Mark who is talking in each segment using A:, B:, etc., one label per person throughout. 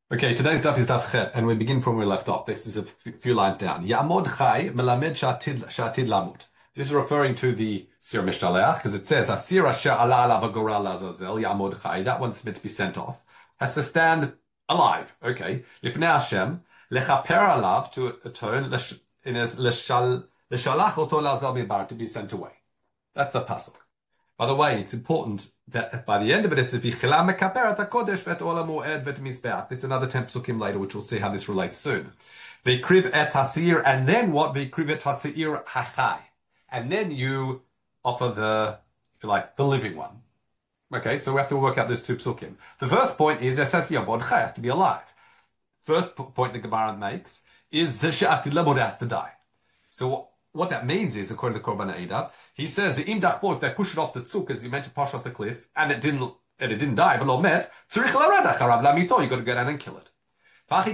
A: Okay, today's daf is daf chet, and we begin from where we left off. This is a few lines down. Ya'amod chai melamed shatid lamut. This is referring to the Sir Mishtaleach, because it says, Asir asher ala alav agora lazazel ya'amod chai. That one's meant to be sent off. Has to stand alive. Okay. Lifnei Hashem, lechaper alav, to atone, leshalach oto lazal mibar, to be sent away. That's the pasuk. By the way, it's important that by the end of it, it's Vichila mekaperet hakodesh vet olam moed vet mizbeach. It's another 10 psukim later, which we'll see how this relates soon. Ve'kriv et hasir, and then what? Ve'kriv et hasir hachai, and then you offer the, if you like, the living one. Okay, so we have to work out those two psukim. The first point is esas yabod chai, has to be alive. First point the Gemara makes is she'atil lamod, has to die. So what that means is, according to Korban Eidah, he says if they push it off the tzuk, as you meant to push off the cliff, and it didn't die, but lo met, tzurich lared acharav lamito, you got to go down and kill it. Once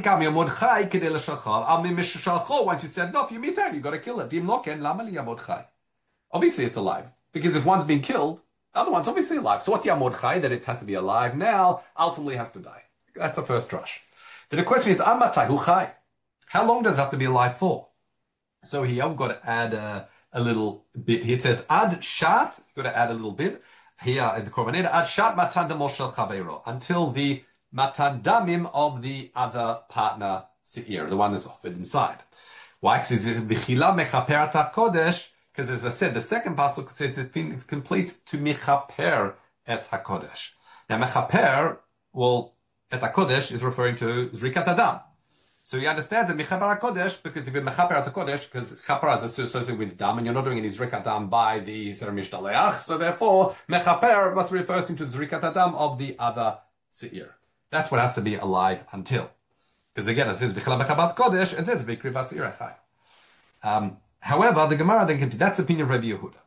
A: you send it off, you meet out, you got to kill it. Obviously, it's alive, because if one's been killed, the other one's obviously alive. So what's yamod chai? That it has to be alive now, ultimately has to die. That's the first drush. Then the question is, amatai hu chai? How long does it have to be alive for? So here we've got to add a little bit. Here it says ad shat. You've got to add a little bit here in the Korban Eidah. Ad shat matan damim shel chaveiro, until the matan damim of the other partner seir, the one that's offered inside. Why? Because it's v'chila mechaper et hakodesh. Because as I said, the second pasuk says it completes to mechaper et hakodesh. Now mechaper, well, et hakodesh is referring to zrikat adam. So he understands that Mechaper HaKodesh, because if you're Mechaper HaKodesh, because Chapara is associated with Dam, and you're not doing any Zrikat Dam by the Ser Mishtaleach, so therefore, Mechaper must refer to the Zrikat Dam of the other Seir. That's what has to be alive until. Because again, it says B'chila Mechaper HaKodesh, and it says B'kriv HaSeir Achai. However, the Gemara then continues, that's the opinion of Rabbi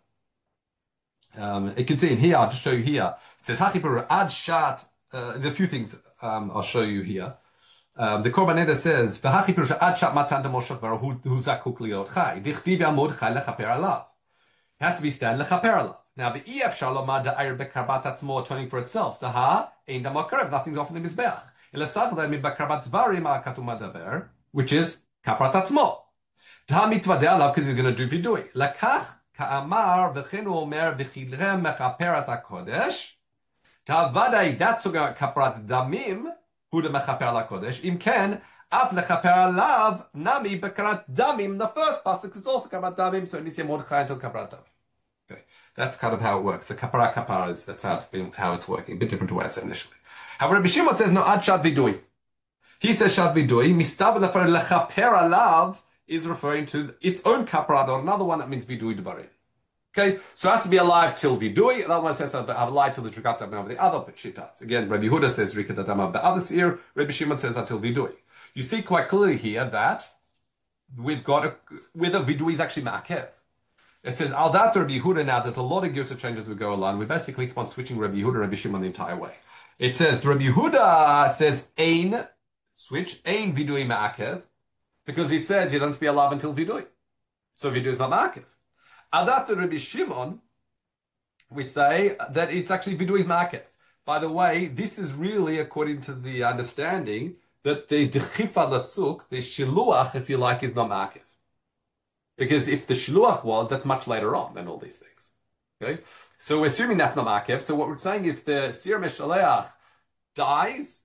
A: Yehuda. You can see in here, I'll just show you here, it says Hachipur Ad Shat, there are a few things I'll show you here. The Korban Eidah says, "V'hachi pirusha ad shat matan demoshav hu zakuk liot chai. Dichtiv yamod chai lechaper alav." It has to be stand lechaper alav. Now the EF shalom da'ir bekarbat atzmo, atoning for itself. Daha ein damakarev, nothing's off in the mizbeach. Elasachda mi bekarbat dvarim ha'katum adaber, which is kaparat atzmo. Daha mitvadeh alav, because he's going to do vidui. Lakach ka'amar v'chenu omer v'chilrem mechaperat hakodesh. Daha vadai, that's kaparat damim. Huda mechaper lakodesh. Im ken af lechaper alav nami bekarat damim. The first pasuk is also kaparat damim, so it needs to be Mordechai until kaparat damim. Okay, that's kind of how it works. The kapara is that's how it's working. A bit different to what I said initially. However, Rabbi Shimon says no ad shat vidui. He says shat vidui. Mistav lechaper alav is referring to its own kapara or another one that means vidui dvarim. Okay, so it has to be alive till vidui. Another one says alive till the Zrikat Adam of the other shitas. Again, Rabbi Yehuda says Zrikat Adam of the other seir. Rabbi Shimon says until vidui. You see quite clearly here that we've got whether vidui is actually ma'akev. It says al dat Rabbi Yehuda. Now there's a lot of Geusa changes we go along. We basically keep on switching Rabbi Yehuda, Rabbi Shimon the entire way. It says Rabbi Yehuda says ein switch ein vidui ma'akev because it says it doesn't be alive until vidui. So vidui is not ma'akev. Adat Rabbi Shimon, we say that it's actually vidui ma'akev. By the way, this is really according to the understanding that the dechifa latzuk, the shiluach, if you like, is not ma'akev. Because if the shiluach was, that's much later on than all these things. Okay, so we're assuming that's not ma'akev. So what we're saying is, if the Sir Mishaleach dies,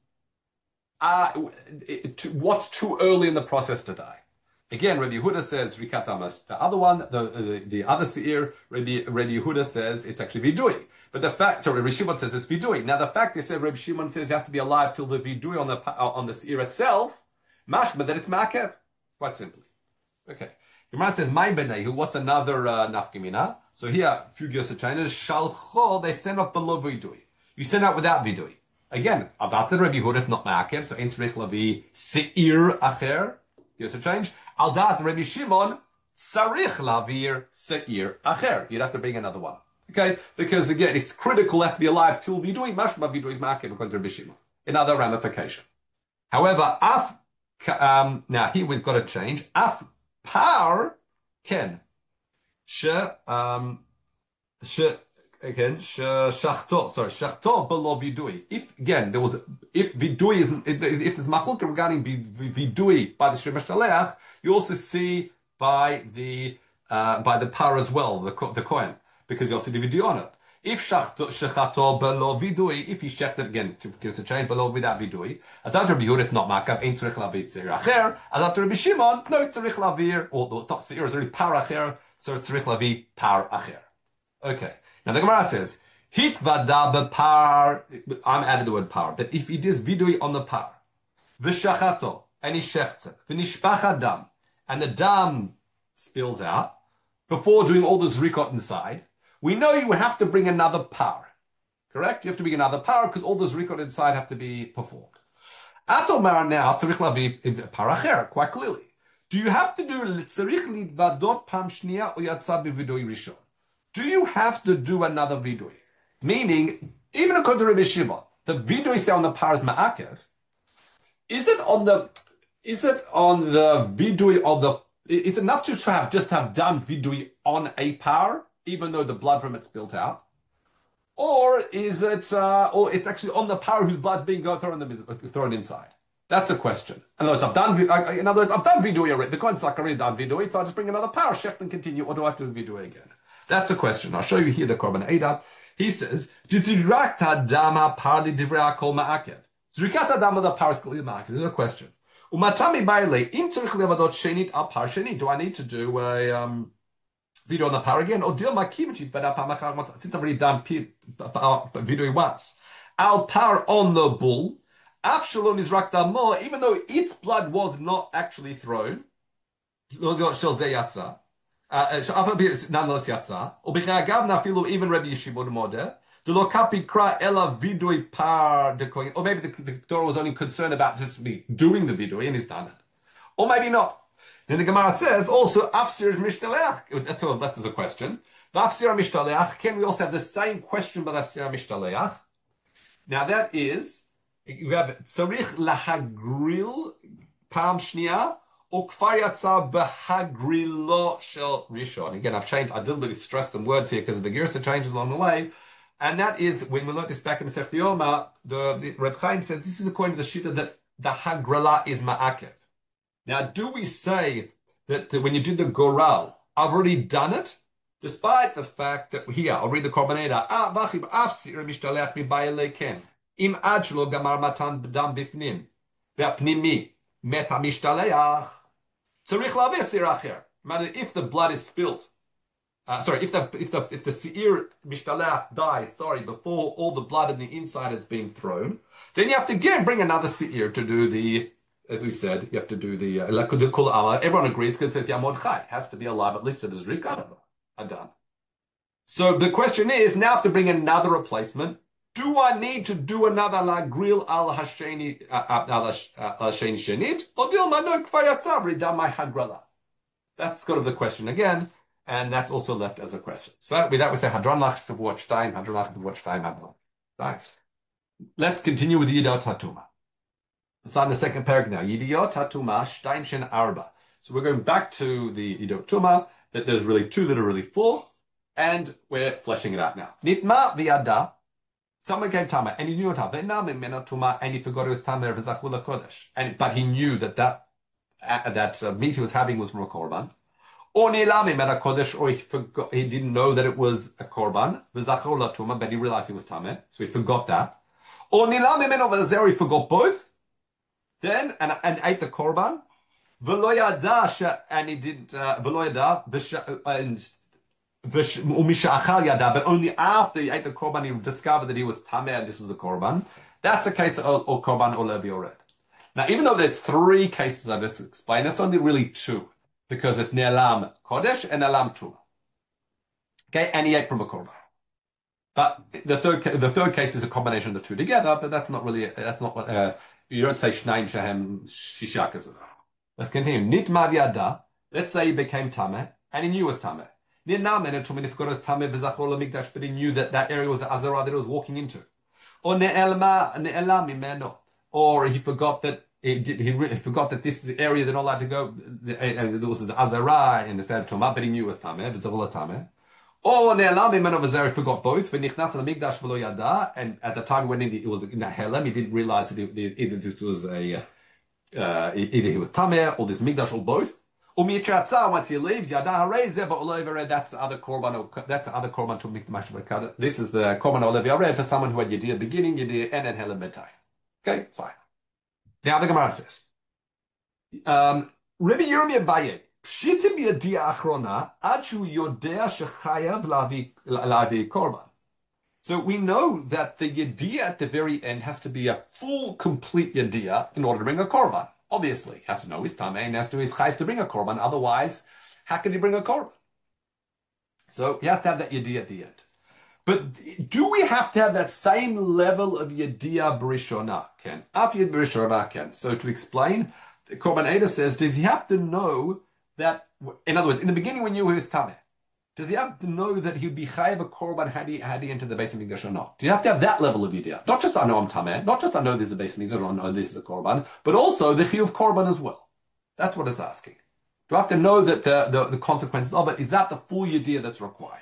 A: what's too early in the process to die? Again, Rabbi Yehuda says Rikat Amash. The other one, the other seir, Rabbi Yehuda says it's actually vidui. But the fact, sorry, Rabbi Shimon says it's vidui. Now the fact is that Rabbi Shimon says it has to be alive till the vidui on the seir itself, mashma that it's ma'akev. Quite simply. Okay. Gemara says my benehu. What's another nafkamina? So here, a few Geusa changes. Shalcho, they send off below vidui. You send out without vidui. Again, about the Rabbi Yehuda, if not ma'akev, so ein tzrich lavi seir acher. Geusa change. Al dat Rabbi Shimon sarich lavir seir acher. You'd have to bring another one. Okay, because again, it's critical to be alive till vidui. Mashma vidui is ma'akev according to Rabbi Shimon. Another ramification. However, now here we've got to change. Af par ken she again, shachto below vidui. If again there was, if vidui is, if there's machlok regarding vidui by the shemeshtalech, you also see by the par as well, the coin, because you also do vidui on it. If shechato below vidui, if he shecht it again, because the chain below without vidui, adat Rabbi Yehuda is not makab, ain't tzarich lavir seir acher. Adat Rabbi Shimon, no tzarich lavir, or it's not seir, it's really par acher, so tzarich lavir par acher. Okay. Now the Gemara says, hit vada bepar. I'm adding the word par, but if it is vidui on the par, v'shachato, and he shechts it, v'nishpach dam, and the dam spills out before doing all this rikot inside, we know you would have to bring another par. Correct? You have to bring another par because all this rikot inside have to be performed. Atomar now tzarich lavi par acher, quite clearly. Do you have to do tzarich lidvadot pam shnia or yatzad b'vidui rishon? Do you have to do another vidui? Meaning, even according to Rabbi Shimon, the vidui say on the par is ma'akev. Is it on the vidui of the? It's enough to just have done vidui on a par, even though the blood from it's built out, or is it? Or it's actually on the par whose blood's being thrown inside. That's a question. In other words, I've done vidui already. The coin's like already done vidui, so I'll just bring another par, shecht and continue, or do I have to do vidui again? That's a question. I'll show you here the Korban Eda. He says, Zrikat hadama parli divrei kol ma'akev. Zrikat hadama the par is clearly ma'akev. There's a question. Umatami baile im tzarich levadot shenit al par shenit. Do I need to do a video on the par again? Or deal makimchi since I've already done video once. Al par on the bull. Avshalom is rakdamo, even though its blood was not actually thrown. Shel zeyatza. Nonetheless, yatsa. Even Rabbi Yeshimon Modeh. The lokapi kra ela vidui par de kohen. Or maybe the Torah was only concerned about just me doing the vidui and he's done it. Or maybe not. Then the Gemara says also afsir mishtalech. That's all left as a question. Afsir mishtalech. Can we also have the same question about afsir mishtalech? Now that is you have tzarich lahagril pam shnia. Ukfar yatsa behagrilo shel rishon. Again, I deliberately stressed the words here because of the girsa changes along the way. And that is, when we learned this back in Masechet Yoma, the Reb Chaim says this is according to the shita that the hagrala is ma'akev. Now, do we say that when you did the goral, I've already done it? Despite the fact that here, I'll read the Korban Eda. V'achib afsir mishtalech mibayelei ken. Im adshlo gamar matan b'dam bifnim. Ve'apnimi. Meta mishtaleach. Tzarich lavir seir acher. If the blood is spilt, if the seir mishtaleach dies, before all the blood in the inside is being thrown, then you have to again bring another seir to do the, as we said, you have to do the kul ama. Everyone agrees because it says yamod chai, has to be alive at least to the zrika adan. So the question is, now I have to bring another replacement. Do I need to do another lagril al hasheni shenit, or do I know kfar yatzavri dam my hagrala? That's kind of the question again, and that's also left as a question. So that we say hadron lach tavot shtayim, hadron lach tavot shtayim hadron. Right. Let's continue with Yidot Hatuma. It's on the second paragraph now. Yidot Hatuma shtayim shen arba. So we're going back to the Yidot Tuma. That there's really two that are really four, and we're fleshing it out now. Nitma v'yada. Someone came Tama, and he knew it. And he forgot it was Tama v'zachul kodesh. But he knew that meat he was having was from a korban. Or nilami mena kodesh, or he didn't know that it was a korban v'zachul tuma, but he realized it was Tama, so he forgot that. Or nilami mena v'zer, he forgot both. Then and ate the korban. V'lo yada, and he didn't. V'lo yada, and but only after he ate the korban he discovered that he was tameh and this was a korban. That's a case of korban olev yored. Now, even though there's three cases I just explained, it's only really two because it's ne'elam kodesh and ne'elam tuma. Okay, and he ate from a korban. But the third case is a combination of the two together. But that's not what you don't say shnaim shehem shishakas. Let's continue. Nitma yada. Let's say he became tameh and he knew it was tameh. But he knew that area was the Azara that he was walking into. Or he forgot that he forgot that this is the area they're not allowed to go, and there was the Azara and the Sad Tomah, but he knew it was Tameh, V'zavula Tameh. Or Ne'elam Imenu V'Zera forgot both. V'nichnas L'mikdash V'lo Yada, and at the time when it was in a Helem, he didn't realize that either it was either he was Tameh or this Mikdash or both. Once he leaves, Yada Harei Ba'olei, that's the other korban. That's the other korban to Mikdash V'Kada. This is the korban Olev Yared for someone who had Yediyah beginning, Yediyah and then Helem Betai. Okay, fine. Now the Gemara says, Rabbi Yirmiyah Baye. Pshitim Yediyah Achrona Achu Yodea Shechayav Lavi Korban. So we know that the Yediyah at the very end has to be a full, complete Yediyah in order to bring a Korban. Obviously, he has to know his Tameh and has to know his Chayav to bring a Korban. Otherwise, how can he bring a Korban? So he has to have that Yediyah at the end. But do we have to have that same level of Yediyah B'Rishona? Ken. Afiyad B'Rishona Ken. So to explain, the Korban Eda says, does he have to know that, in other words, in the beginning when you were his Tameh, does he have to know that he'd be chayav a korban had he entered the Beis Hamikdash or not? Do you have to have that level of yediyah? Not just I know I'm Tameh, not just I know there's a Beis Hamikdash or I know this is a korban, but also the chiyuv korban as well. That's what it's asking. Do I have to know that the consequences of it? Is that the full yediyah that's required?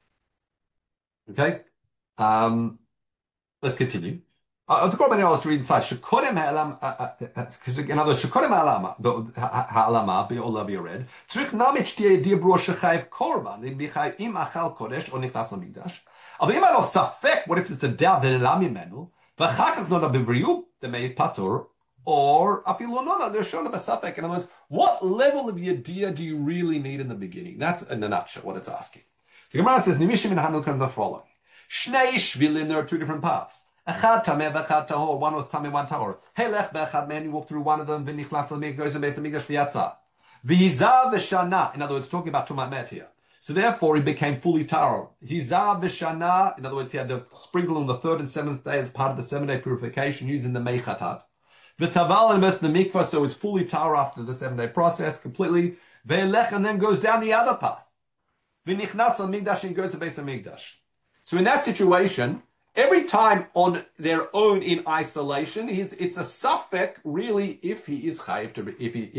A: Okay, let's continue. The korban now is read inside. Shekodem ha'elam, in other words, shekodem ha'alama be'olah be'yored. Tzrich namit shtiye yediyah brura shechayev korban. Im bichayev im achal kodesh or nichnas lamikdash. Aber im ano safek, what if it's a doubt that elam imenu? V'achar kach nona b'vriyu the meis patur or afilu nona l'shona b'safek. In other words, what level of yediyah do you really need in the beginning? That's in a nutshell what it's asking. The Gemara says nimishim in Hanukah the following: Shnei shvilim. There are two different paths. Echad tameh v'echad tahor. One was tameh, one tahor. Helech be'echad man. You walk through one of them. V'nichlas l'mikdash goes to Beis Hamikdash v'yatza. V'hizav v'shana. In other words, talking about Tumat Met here. So therefore, he became fully tahor. Hizav v'shana. In other words, he had the sprinkle on the third and seventh day as part of the 7-day purification using the meichatat. The taval and the mikvah, so is fully tahor after the 7-day process completely. Ve'elech, and then goes down the other path. V'nichnas l'mikdash and goes to Beis Hamikdash. So in that situation, every time on their own in isolation, it's a suffix really if he is chayiv to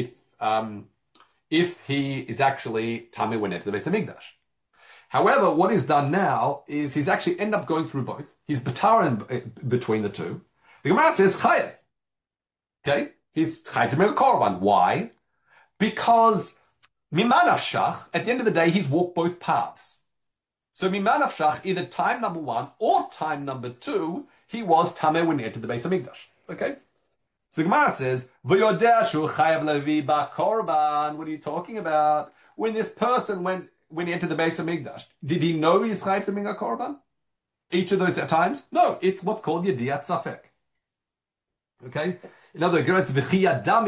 A: if he is actually tameh when entered the Beis Hamikdash. However, what is done now is he's actually end up going through both. He's bataran between the two. The Gemara says chayiv. Okay, he's chayiv to make a korban. Why? Because mimanafshach. At the end of the day, he's walked both paths. So mimanafshach, either time number 1 or time number 2, he was tameh when he entered the Beis Hamikdash. Okay? So the Gemara says, V'yodea shu chayav levi ba'korban. What are you talking about? When this person when he entered the Beis Hamikdash, did he know he's chayav to bring a korban? Each of those times? No, it's what's called yediyat safek. Okay? In other words, did he really know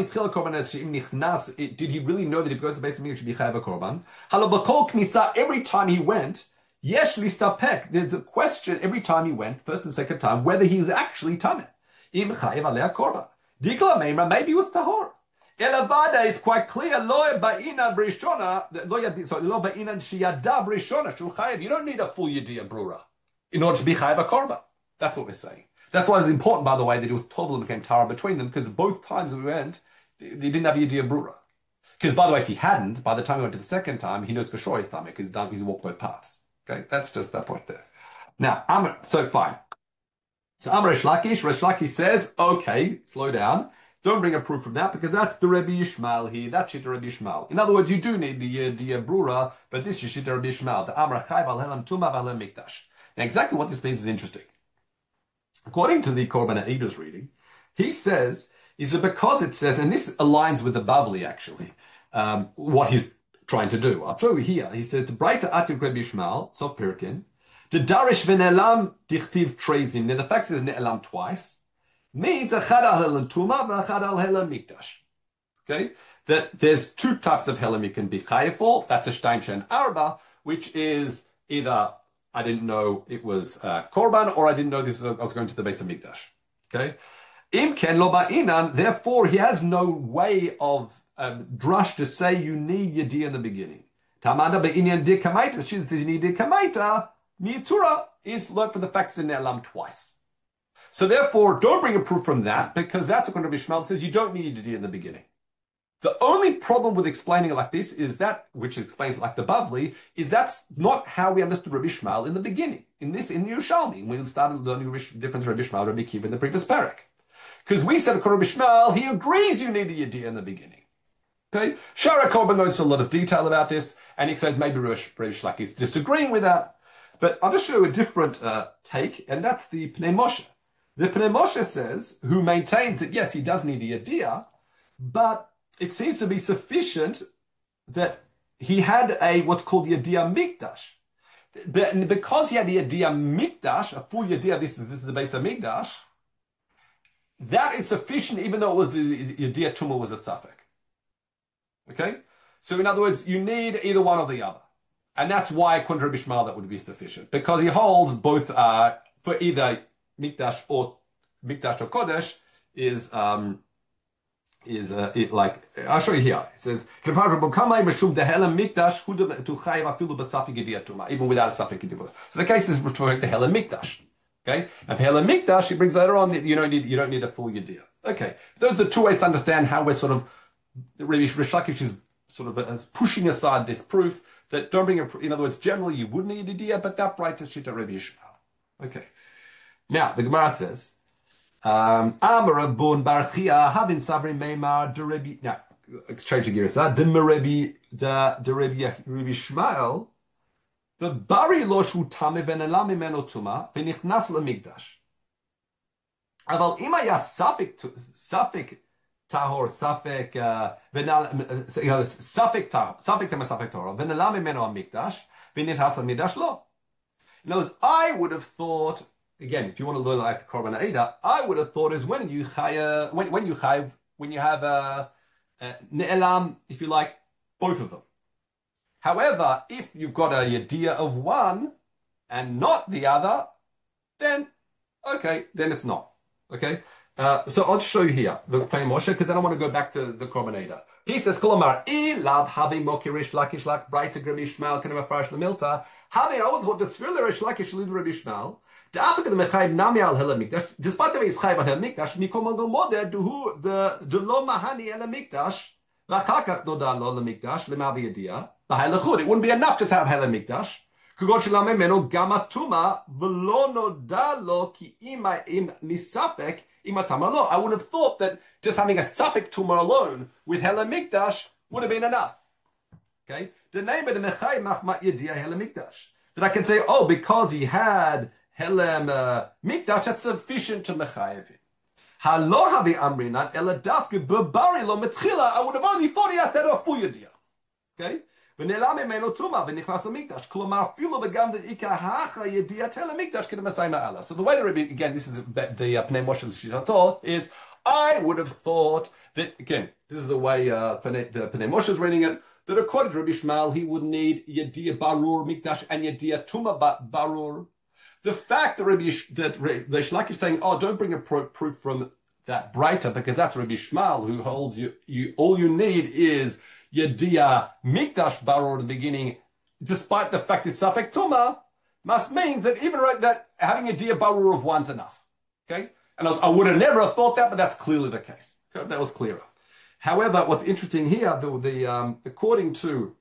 A: that if he goes to Beis Hamikdash, he should be chayav a korban? Halo b'kol knisa, every time he went, Yesh listapek. There's a question every time he went, first and second time, whether he was actually tameh. Im chayev alei korban. Dikla meimra, maybe he was tahor. Elavada, it's quite clear. Lo ba'inan brishona. Lo ba'inan shiyadav brishona. Shul chayev. You don't need a full yediyah brura in order to be chayev a korban. That's what we're saying. That's why it's important, by the way, that it was tovel and became tara between them, because both times we went, they didn't have yediyah brura. Because by the way, if he hadn't, by the time he went to the second time, he knows for sure he's tameh because he's walked both paths. Okay, that's just that point there. Now, so fine. So Amar Resh Lakish says, okay, slow down. Don't bring a proof from that because that's the Rabbi Yishmael here. That's Shita Rabbi Yishmael. In other words, you do need the Brura, but this is Shita Rabbi Yishmael. The Amar Chayv al Helam Tuma al Mikdash. Now, exactly what this means is interesting. According to the Korban Eida's reading, he says, is it because it says, and this aligns with the Bavli actually, what he's trying to do. I'll show you here. He says, the Breita Atuk Rabbi Yishmael, Sof Pirkin, the Darish v'ne'elam dichtiv trezim. Now the fact says ne'elam twice means achad al helam tuma v'achad al helam mikdash. Okay, that there's two types of helam you can be chayav for. That's a shtaim shen arba, which is either I didn't know it was korban or I didn't know I was going to the Beis Hamikdash. Okay, im ken lo ba'inan. Therefore, he has no way of drush to say you need yediyah in the beginning. Tamada be'inyan dikamaita. She says you need dikamaita. Miyatura is learned from the facts in Ne'elam twice. So therefore, don't bring a proof from that, because that's going to be Shmuel says you don't need to do in the beginning. The only problem with explaining it like this is that, which explains it like the Bavli, is that's not how we understood Rabbi Shmuel in the beginning. In Yerushalmi, when we started learning different Rabbi Shmuel, Rabbi Kiva in the previous parak. Because we said, Rabbi Shmuel, he agrees you need a Yediyah in the beginning. Okay? Shara Korban goes into a lot of detail about this, and he says maybe Rabbi Shlaki is disagreeing with that. But I'll just show you a different take, and that's the Pnei Moshe. The Pnei Moshe says, who maintains that yes, he does need a Yediyah, but it seems to be sufficient that he had what's called Yediyah Mikdash. But because he had the Yediyah Mikdash, a full Yediyah, this is the base of Mikdash, that is sufficient even though it was the Yediyah Tumah was a suffix. Okay? So in other words, you need either one or the other. And that's why according to Rabbi Shmuel that would be sufficient. Because he holds both for either Mikdash or Kodesh like I'll show you here. It says even without a suffix. So the case is referring to Hela Mikdash. Okay, and Hela Mikdash he brings later on that you don't need a full Yediyah. Okay, those are two ways to understand how we're sort of Rabbi Lakish is sort of pushing aside this proof that don't bring in other words generally you would need a Yediyah, but that bright is Shita Rabbi Yishmael. Okay, now the Gemara says. Amar Bun Barchia having Sabri Meimar de Rebbe. Now, change the gears. The Rebbe Shmuel, the Bari lo shu tame v'nelam mimeno tuma v'nichnas lemikdash. Aval ima ya safik tahor safik safik tahor safik tema safik tahor v'nelam mimeno amikdash v'nichnas lemikdash lo. In other words, I would have thought. Again, if you want to learn like the Korban Eidah, I would have thought is when you have ne'elam, if you like, both of them. However, if you've got a Yediyah of one and not the other, then okay, then it's not. Okay, so I'll just show you here the Pnei Moshe because then I want to go back to the Korban Eidah. He says, "Kolomar ilav havi mokirish lakish lak brayta Rabbi Shmuel kind of a farash lemilta havi." I would thought the Sfir Rish Lakish lead Rabbi Shmuel. Despite the he's chayv on Hel Mikdash, mikom al moder duhu the lo mahani El Mikdash v'achakach noda lo Mikdash lemavi yediyah b'haylachud. It wouldn't be enough just to have Hel Mikdash. Kugod shelam memeno gamatuma v'lo noda lo ki ima im misapek imatama lo. I would have thought that just having a suffix tumah alone with Hel Mikdash would have been enough. Okay, the name of the mechayv machmat yediyah Hel Mikdash. That I can say, oh, because he had Helem Mikdash, that's sufficient to mechayev him. Halo havi amrinan ela dafke bebari lo metchila. I would have only thought he had to have a full Yediyah. Okay? V'nelam imeno tuma v'nichlas Mikdash. Klomar filu v'gam de'ika hacha Yediyah Hela Mikdash k'de Masay Ma'ala. So the way the Rebbe, again, this is the Pnei Moshe Shitato, is I would have thought that, again, this is the way the Pnei Moshe is reading it, that according to Rabbi Shmuel, he would need Yediyah Barur Mikdash and Yediyah Tuma Barur. The fact that Reish Lakish is saying, "Oh, don't bring a proof from that Breita because that's Rabbi Shmuel who holds you. All you need is Yediyah Mikdash Baror at the beginning, despite the fact it's Safek Tuma, must means that even that having Yediyah Baror of one's enough." Okay, and I would have never thought that, but that's clearly the case. Okay? That was clearer. However, what's interesting here, according to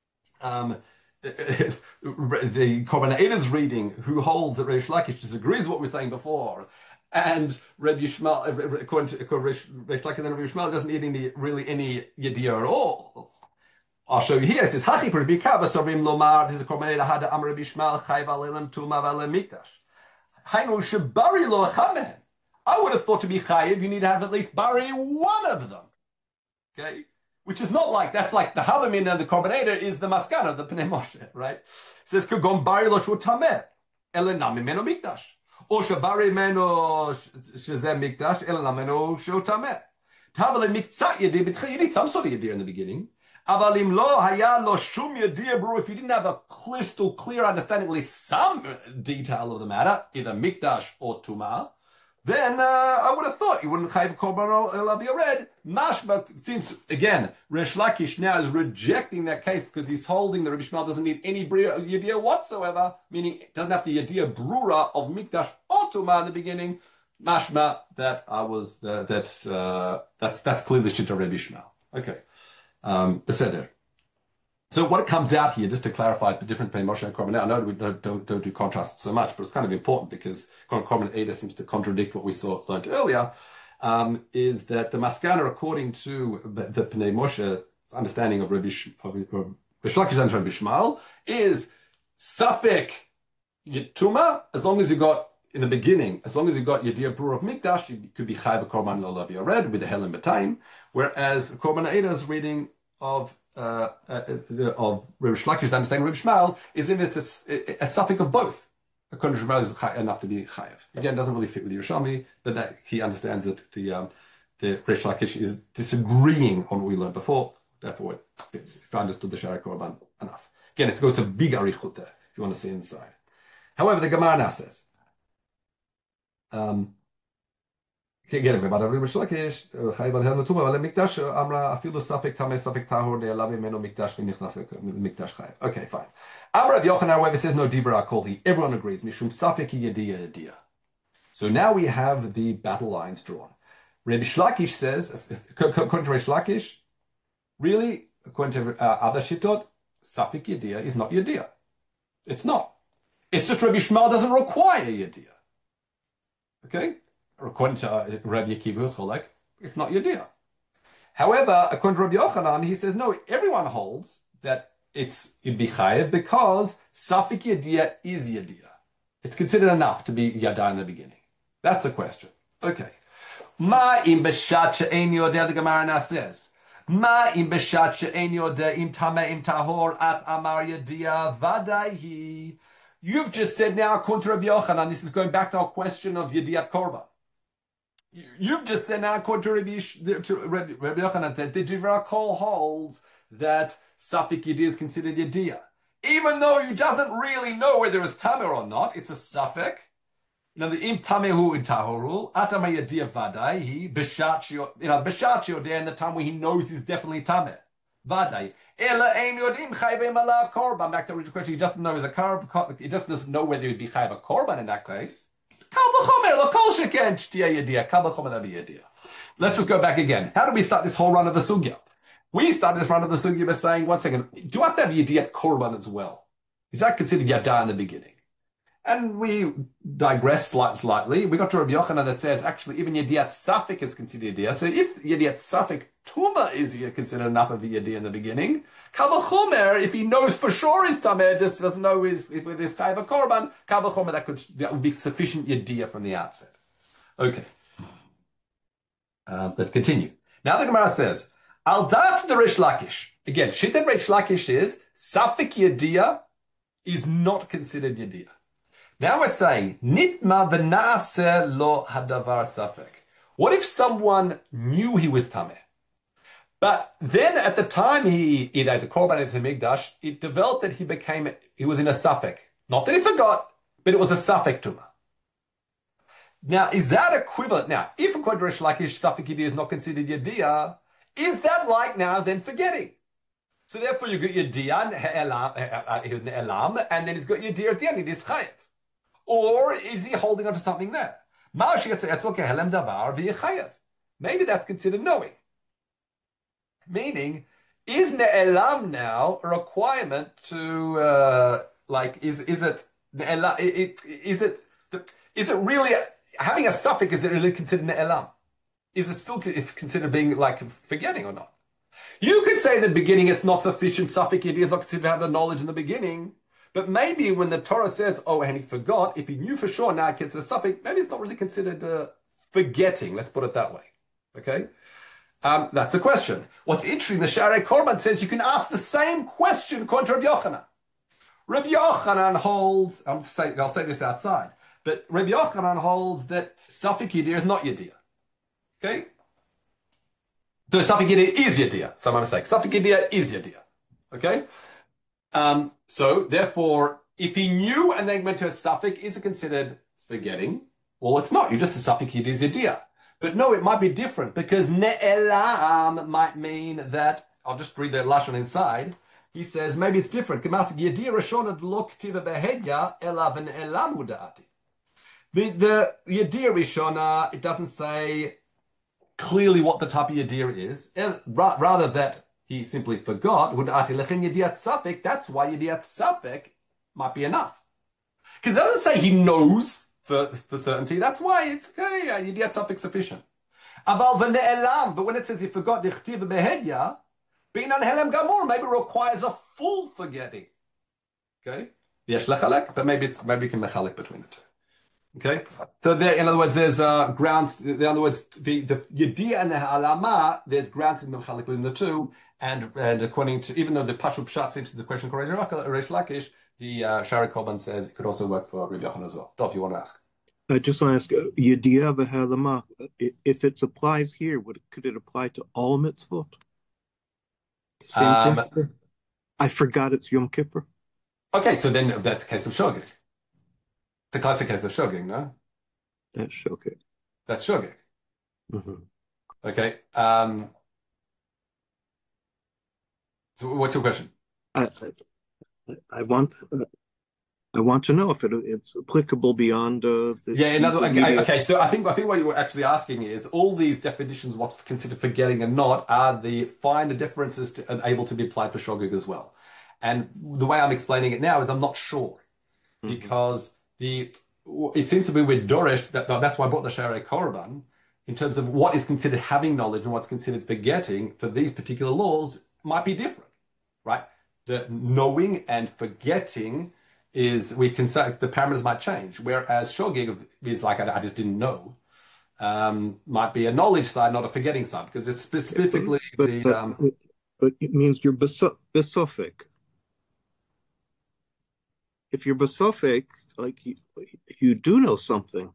A: the Korban Eida's reading, who holds that Reish Lakish disagrees with what we were saying before, and Rabbi Shmuel, according to Reish Lakish, then Rabbi Shmuel doesn't need any Yediyah at all. I'll show you here. It says, "Hachi Rabbi Kava Sobrim Lomar." This is a Korban Eida Hada Am Rabbi Shmuel Chayv Alelam Tuma V'Alem Mikdash. Hainu Shebari Lo Echad. I would have thought to be Chayiv, you need to have at least Bari one of them. Okay. Which is not like, that's like the Halamin and the Korban Eidah is the Maskana, the Pnei Moshe, right? It says, Kugom bari lo shu tameh, ele nami meno mikdash. Or shabari meno shezeh mikdash, ele nami meno shu tameh. Tavale miktzat yediyah b'tchil, you need some sort of yediyah in the beginning. Avalim lo haya lo shum yediyah bru, if you didn't have a crystal clear understanding, at least some detail of the matter, either mikdash or tumah, then I would have thought you wouldn't chayv korban elav yored. Mashma, since again Reish Lakish now is rejecting that case because he's holding that Rabbi Shmuel doesn't need any yediyah whatsoever, meaning it doesn't have the yediyah brura of mikdash or tumah in the beginning. Mashma that that's clearly shita Rabbi Shmuel. Okay. Beseder. So what comes out here, just to clarify the difference between Moshe and Korban, I know we don't do contrasts so much, but it's kind of important because Korban Eder seems to contradict what we learned earlier, is that the Maskana, according to the Pnei Moshe understanding of Rabbi Shlakish's and Rabbi Shmuel, is Safek Yituma, as long as you got, in the beginning, as long as you got Yedir Brur of Mikdash, you could be Chai Korban Lolav Yored with the Helen B'Taim, whereas Korban Eder's reading of Rabbi Shlakish's understanding of Rabbi Shmuel is in it's a suffix of both. According to Shmuel, is enough to be chayav. Again, doesn't really fit with Yerushalmi, but that he understands that the Rabbi Shlakish is disagreeing on what we learned before. Therefore, it fits. If I understood the Shari Korban enough. Again, it's a big arichut there if you want to see inside. However, the Gemara now says. Again, about Rabbi Shlakish, Chayv al Helmut Tuma, but Mikdash Amra afilu Safek Tamei Safek Tahor ne'alav imenu Mikdash v'nichnas Mikdash Chayv. Okay, fine. Amra Rav Yochanan, however, says no divra akolhi. Everyone agrees. Mishum Safek yediyah. So now we have the battle lines drawn. Rabbi Shlakish says, according to Rabbi Shlakish, really, according to other shittot, Safek yediyah is not yediyah. It's not. It's just Rabbi Shmuel doesn't require yediyah. Okay. According to Rabbi Akiva's Cholek, it's not Yediyah. However, according to Rabbi Yochanan, he says, no, everyone holds that it'd be Chayev because Safik Yediyah is Yediyah. It's considered enough to be Yada in the beginning. That's the question. Okay. Ma im beshat she'ein yodeh, the Gemara now says. Ma im beshat she'ein yodeh im tameh im tahor at amar Yediyah vadaihi. You've just said now, according to Rabbi Yochanan, this is going back to our question of Yediyat Korban. You've just said now, according to Rabbi Yochanan, that the Divra Kol holds that Safik Yediyah is considered Yediyah. Even though he doesn't really know whether it's Tamer or not, it's a Safek. Now, the Im Tamehu in Tahorul, Atama Yediyah Vadai, he, Beshat Yodeh, in the time where he knows he's definitely Tamer. Vadai. Ela Ein Yodim Chayvim Ala Korban. Back to the original question, he doesn't know he's a Korban, he just doesn't know whether he'd be Chayv a Korban in that case. Let's just go back again. How do we start this whole run of the sugya? We started this run of the sugya by saying, one second, do I have to have Yediyat Korban as well? Is that considered Yada in the beginning? And we digress slightly. We got to Rabbi Yochanan that says, actually, even Yediyat Safik is considered Yediyah. So if Yediyat Safik Tuma is considered enough of the Yediyah in the beginning, Kavachomer, if he knows for sure he's Tameh, just doesn't know if there's Chayva Korban, Kavachomer, that would be sufficient Yediyah from the outset. Okay. Let's continue. Now the Gemara says, Al Dat the Rish Lakish. Again, Shittat Rish Lakish is, Safik Yediyah is not considered Yediyah. Now we're saying, Nitma v'na'aseh lo hadavar safek. What if someone knew he was tameh, but then at the time he ate the korban at the mikdash, it developed that he was in a safek. Not that he forgot, but it was a safek tuma. Now, is that equivalent? Now, if according to Rish Lakish, safek yediyah is not considered yediyah, is that like now then forgetting? So therefore you got yediyah, he was ne'elam, and then he's got yediyah at the end, it is chayev. Or is he holding on to something there? Maybe that's considered knowing. Meaning, is ne'elam now a requirement to is it really having a suffix? Is it really considered ne'elam? Is it still considered being like forgetting or not? You could say in the beginning it's not sufficient suffix. It is not considered to have the knowledge in the beginning. But maybe when the Torah says, oh, and he forgot, if he knew for sure now it's a suffix, maybe it's not really considered forgetting. Let's put it that way. Okay? That's the question. What's interesting, the Sharei Korban says you can ask the same question contra Rabbi Yochanan. Rabbi Yochanan holds, I'll say this outside, but Rabbi Yochanan holds that suffix Yediyah is not Yediyah. Okay? So suffix Yediyah is Yediyah. So my mistake. Suffix Yediyah is Yediyah. Okay? So therefore, if he knew and then went to a suffix, is it considered forgetting? Well, it's not. You just a suffix Yediyah is Yediyah. But no, it might be different because ne'elam might mean that, I'll just read the lashon inside. He says, maybe it's different. The Yediyah Rishona, it doesn't say clearly what the type of Yediyah is, rather that he simply forgot, that's why Yediyat Safek might be enough. Because it doesn't say he knows for certainty, that's why it's okay, Yediyat Safek sufficient. But when it says he forgot, maybe it requires a full forgetting. Okay? But maybe we can mechalik between the two. Okay, so there, in other words, there's grounds. In other words, the Yediyah and the Ha'alama, there's grounds in the mechalik between the two, and according to, even though the Pashup Pshat seems to the question correct, Reish Lakish, the Shari Korban says it could also work for Rabbi Yochanan as well. Dov, you want to ask?
B: I just want to ask, Yediyah v'Ha'alama, if it applies here, could it apply to all mitzvot? Same principle? I forgot it's Yom Kippur.
A: Okay, so then that's the case of Shogeg. It's a classic case of Shogeg, no?
B: That's Shogeg.
A: That's Shogeg.
B: Mm-hmm.
A: Okay. So what's your question?
B: I want to know if it's applicable beyond
A: okay. So I think what you were actually asking is all these definitions, what's considered forgetting and not, are the finer differences able to be applied for Shogeg as well. And the way I'm explaining it now is I'm not sure, because it seems to be with Dorish, that's why I brought the Shari Korban, in terms of what is considered having knowledge and what's considered forgetting for these particular laws might be different, right? The knowing and forgetting we can say the parameters might change, whereas Shogeg is like, I just didn't know, might be a knowledge side, not a forgetting side, because it's specifically
B: but it means you're besophic. If you're besophic, like you do know something.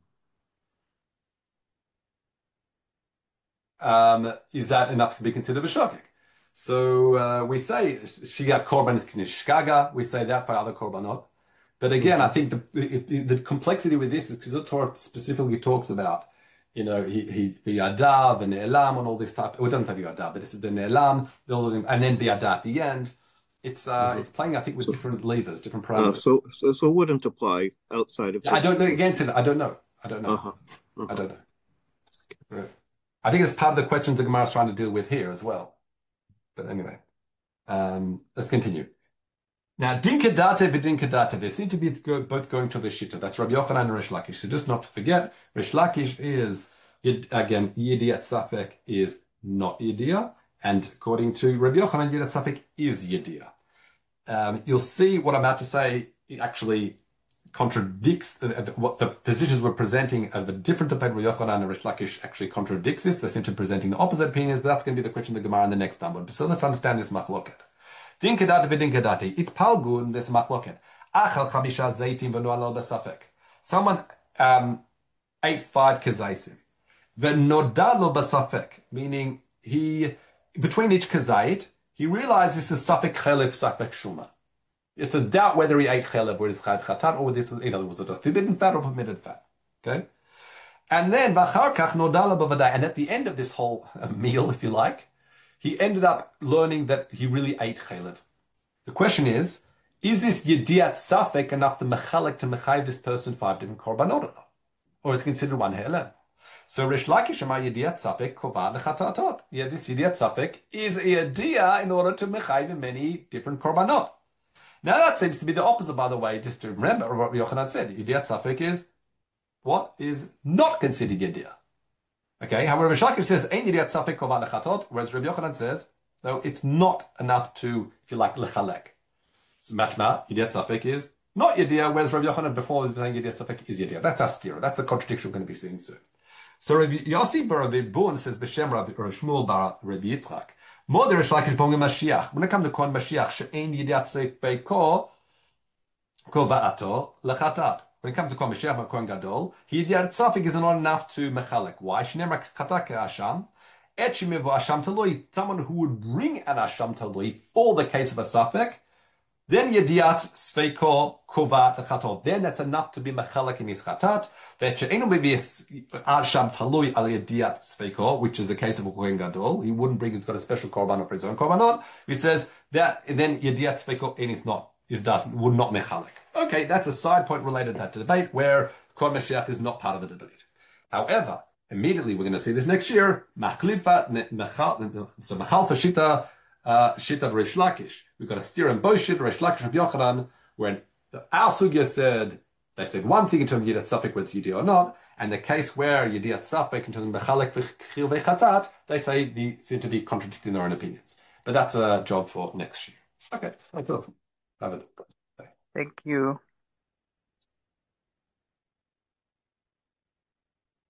A: Is that enough to be considered b'shogeg? So we say Shigat Korban is Knishkaga. We say that for other Korbanot. But again, I think the complexity with this is because the Torah specifically talks about, the Yadav and Ne'elam and all this type. Well, it doesn't say Yadav, but it's the Ne'elam, and then the Yadav at the end. It's playing, I think, with different levers, different parameters.
B: So it wouldn't apply outside of.
A: I don't know. Again, I don't know. I don't know. I don't know. Right. I think it's part of the questions the Gemara is trying to deal with here as well. But anyway, let's continue. Now, Dinkadate v'Dinkadate, they seem to be both going to the Shitta. That's Rabbi Yochanan and Reish Lakish. So just not to forget, Reish Lakish is, again, Yediyat Safek is not Yediyah. And according to Rabbi Yochanan, Yediyat Safek is Yediyah. You'll see what I'm about to say actually contradicts what the positions we're presenting of a different debate. Rabbi Yochanan and Reish Lakish actually contradicts this. They seem to be presenting the opposite opinions, but that's going to be the question of the Gemara in the next time. So let's understand this machloket. Dinkadate v'dinkadate. Itpalgun this machloket. Achal chamisha zeitim v'no'alal b'safek. Someone ate 5 kazaisim. V'nodalo b'safek, meaning between each kazait, he realized this is safek chelev, safek shuma. It's a doubt whether he ate chelev, whether it's chayv chatat, or whether this was it a forbidden fat or permitted fat. Okay? And then, v'achar kach nodala b'vadai. And at the end of this whole meal, if you like, he ended up learning that he really ate chelev. The question is this yediyat safek enough to mechalek to mechayiv this person 5 different korbanot or not? Or it's considered one he'elem? So Reish Lakish amar yediyat safek kovad lechatatot. Yeah, this yediyat safek is a yediyah in order to mechayiv many different korbanot. Now that seems to be the opposite, by the way, just to remember what Yochanan said. Yediyat safek is what is not considered yediyah. Okay, however, Reish Lakish says, Ein yediyat safek kovad lechatot, whereas Rabbi Yochanan says, no, it's not enough to, if you like, lechalek. So mashma, yediyat safek is not yediyah, whereas Rabbi Yochanan before was saying yediyat safek is yediyah. That's astira. That's a contradiction we're going to be seeing soon. So Rabbi Yossi bar Rabbi Bun says, B'shem Rabbi Shmuel bar Rabbi Yitzchak, Moder Reish Lakish bongem Mashiach. When it comes to Kohen Mashiach, she'ein yediyat safek ko va'ato lechatat. When it comes to Kohen Mashiach, Kohen Gadol, yediyat safek is not enough to mechalek. Why? Shneimar chatak asham. Someone who would bring an asham talui for the case of a safek, then yediyat sveiko kovat lechatot. Then that's enough to be mechalek in his chatat. That she'enu maybe asham talui al yediyat sveiko, which is the case of a kohen gadol. He wouldn't bring. He's got a special korban for his own korbanot. He says that then yediyat sveiko and would not mechalek. Okay, that's a side point related to that debate where Kohen Mashiach is not part of the debate. However, Immediately, we're going to see this next year. So Machalfa Shita Shita Reish Lakish. We've got a steer in both Shita Reish Lakish of Yochanan, when our sugya said they said one thing in terms of Yidat Safek, whether it's Yidi or not, and the case where Yidat Safek in terms of Bechalek V'Chil V'Chatat, they say they seem to be contradicting their own opinions. But that's a job for next year. Okay, thanks a lot. Have a good day.
C: Thank you.